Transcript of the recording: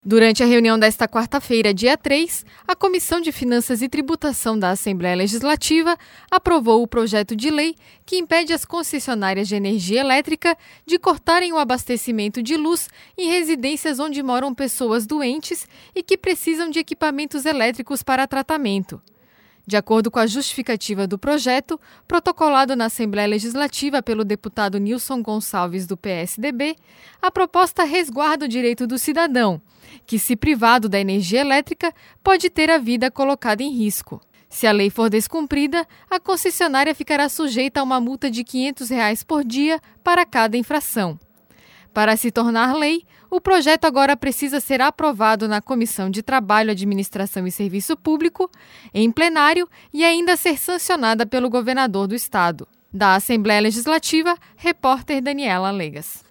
Durante a reunião desta quarta-feira, dia 3, a Comissão de Finanças e Tributação da Assembleia Legislativa aprovou o projeto de lei que impede as concessionárias de energia elétrica de cortarem o abastecimento de luz em residências onde moram pessoas doentes e que precisam de equipamentos elétricos para tratamento. De acordo com a justificativa do projeto, protocolado na Assembleia Legislativa pelo deputado Nilson Gonçalves, do PSDB, a proposta resguarda o direito do cidadão, que, se privado da energia elétrica, pode ter a vida colocada em risco. Se a lei for descumprida, a concessionária ficará sujeita a uma multa de R$ 500 por dia para cada infração. Para se tornar lei, o projeto agora precisa ser aprovado na Comissão de Trabalho, Administração e Serviço Público, em plenário e ainda ser sancionada pelo governador do estado. Da Assembleia Legislativa, repórter Daniela Legas.